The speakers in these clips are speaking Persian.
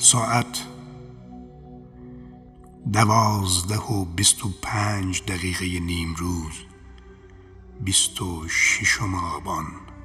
ساعت 12:25 نیمروز 26 آبان.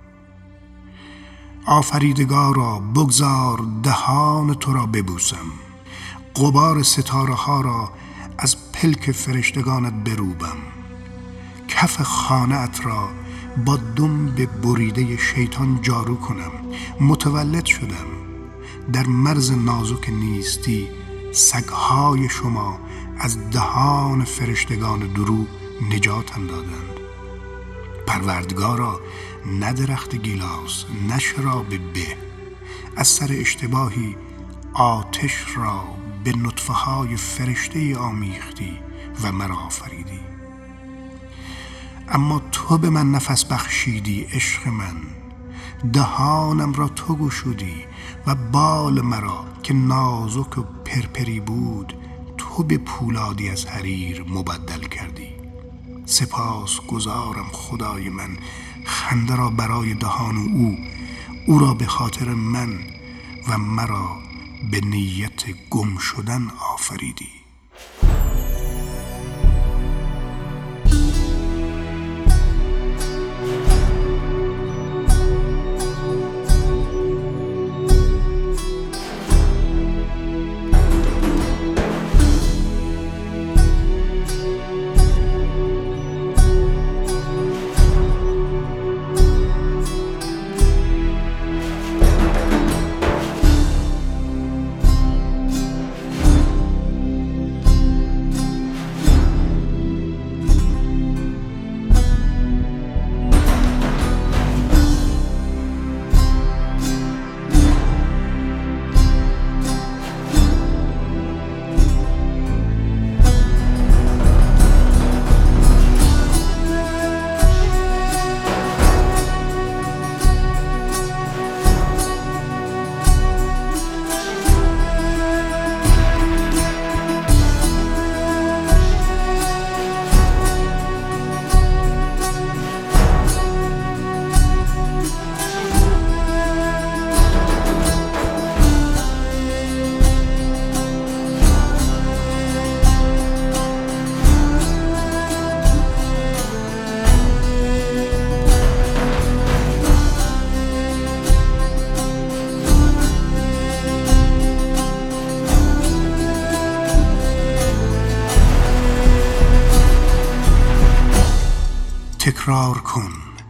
آفریدگارا بگذار دهان تو را ببوسم، غبار ستاره ها را از پلک فرشتگانت بروبم، کف خانه‌ات را با دنب بریده شیطان جارو کنم. متولد شدم در مرز نازک نیستی، سگهای شما از دهان فرشتگان درو نجاتم دادند. پروردگارا نه درخت گیلاس نه شراب به، از سر اشتباهی آتش را به نطفه های فرشته آمیختی و مرا آفریدی. اما تو به من نفس بخشیدی عشق من، دهانم را تو گشودی و بال مرا که نازک و پرپری بود تو به پولادی از حریر مبدل کردی. سپاس گزارم خدای من، خنده را برای دهان او را به خاطر من و مرا به نیت گم شدن آفریدی. تکرار کن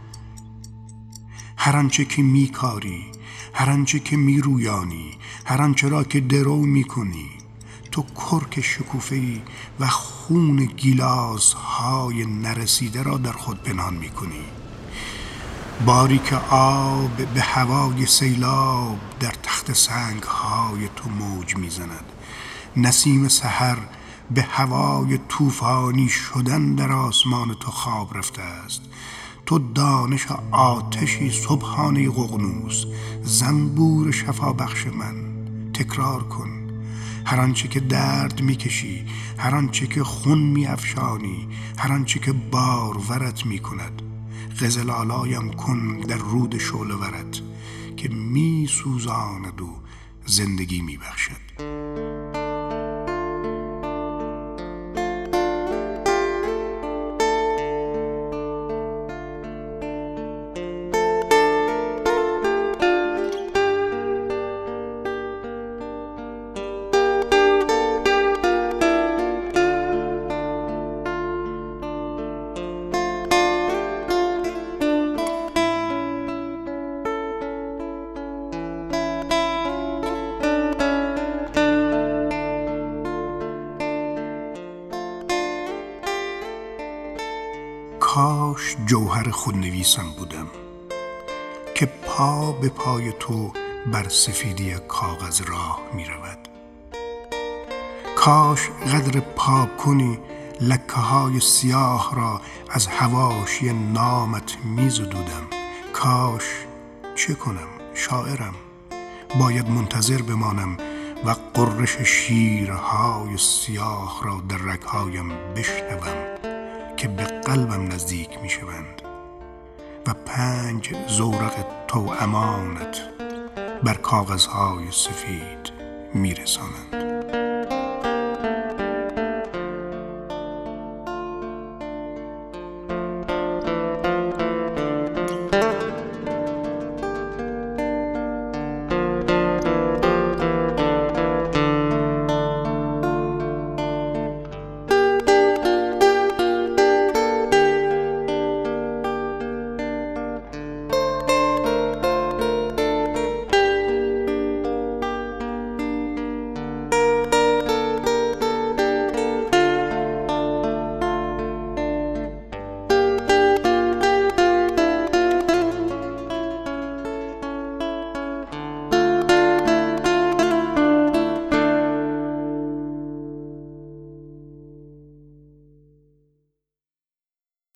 هر آنچه که میکاری، هر آنچه که میرویانی، هر آنچه را که درو میکنی. تو کرک شکوفه‌ای و خون گیلاس های نرسیده را در خود پنهان میکنی. باری که آب به هوای سیلاب در تخت سنگ های تو موج میزند. نسیم سحر به هوای طوفانی شدن در آسمان تو خواب رفته است. تو دانش آتشی سبحانه ققنوس، زنبور شفا بخش من. تکرار کن هر آنچه که درد میکشی، هر آنچه که خون میافشانی، هر آنچه که بارورت میکند. غزل آلایم کن در رود شعله ورت که میسوزاند و زندگی میبخشد. کاش جوهر خودنویسم بودم که پا به پای تو بر سفیدی کاغذ راه می رود. کاش قدر پاک کنی لکه های سیاه را از حواشی نامت می زدودم. کاش چه کنم؟ شاعرم، باید منتظر بمانم و قررش شیرهای سیاه را در رگهایم بشنوم که به قلبم نزدیک می شوند و 5 زورق تو امانت بر کاغذهای سفید میرسانند.